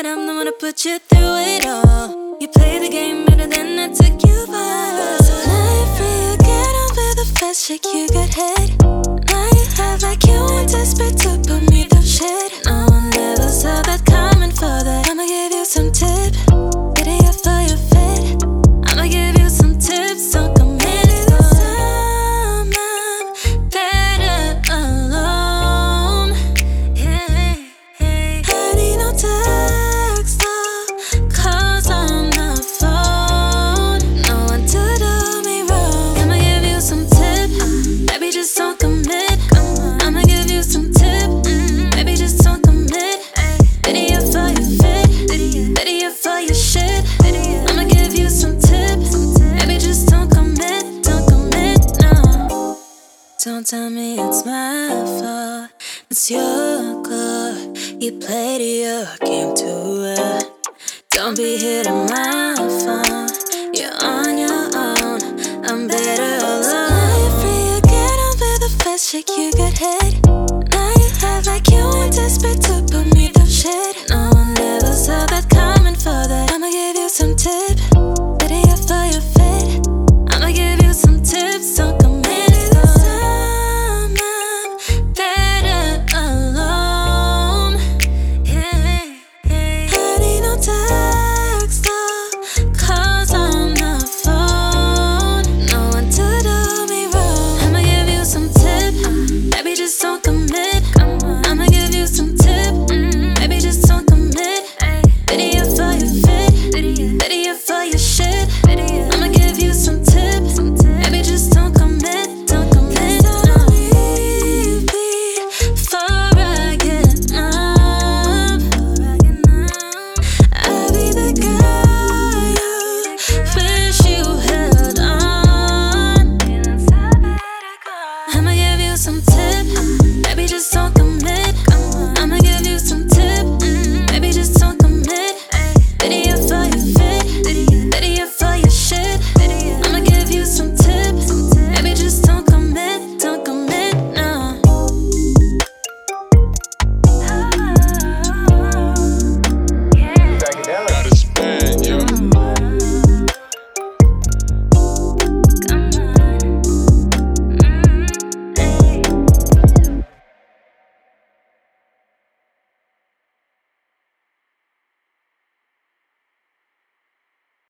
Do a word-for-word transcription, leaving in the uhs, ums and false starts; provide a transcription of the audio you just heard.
but I'm the one to put you through it all. You play the game better than I took you by. So now you're free again, on with the fast shake, you got head. Now you have like you ain't desperate to put me through shit. No one ever saw that coming, for that I'ma give you some tip. Idiot for your fit, I'ma give you some tips. Don't come in this time, I'm better alone. Yeah, I need no text or calls on the phone. No one to do me wrong. I'ma give you some tip, baby, just don't commit. I'ma give you some tip, baby, just don't commit. Idiot for your fit, idiot for your shit. I'ma give you some tip, baby, just don't commit, don't commit, no. Don't tell me it's my fault, it's your call. You played your game too well. Don't be hitting my phone.